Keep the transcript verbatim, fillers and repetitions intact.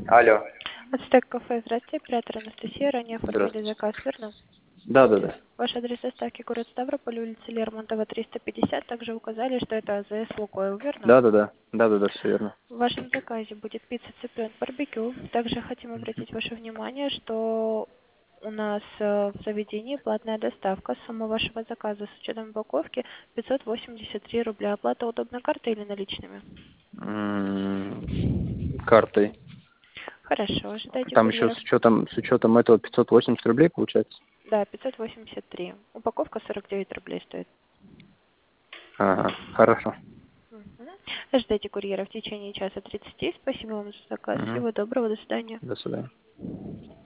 Алло. Ацтек кафе, здравствуйте, оператор Анастасия, ранее оформили Здравствуйте. заказ, верно? Да, да, да. Ваш адрес доставки город Ставрополь, улица Лермонтова, триста пятьдесят. Также указали, что это АЗС Лукойл, верно? Да, да, да. Да, да, да, все верно. В вашем заказе будет пицца цыпленок барбекю. Также хотим обратить ваше внимание, что у нас э, в заведении платная доставка. Сумма вашего заказа с учетом упаковки пятьсот восемьдесят три рубля. Оплата удобна картой или наличными? М, Картой. Хорошо, ожидайте Там еще курьера. с учетом, с учетом этого пятьсот восемьдесят рублей получается? Да, пятьсот восемьдесят три. Упаковка сорок девять рублей стоит. Ага, хорошо. Мгм. Ожидайте курьера в течение часа тридцати. Спасибо вам за заказ. Угу. Всего доброго. До свидания. До свидания.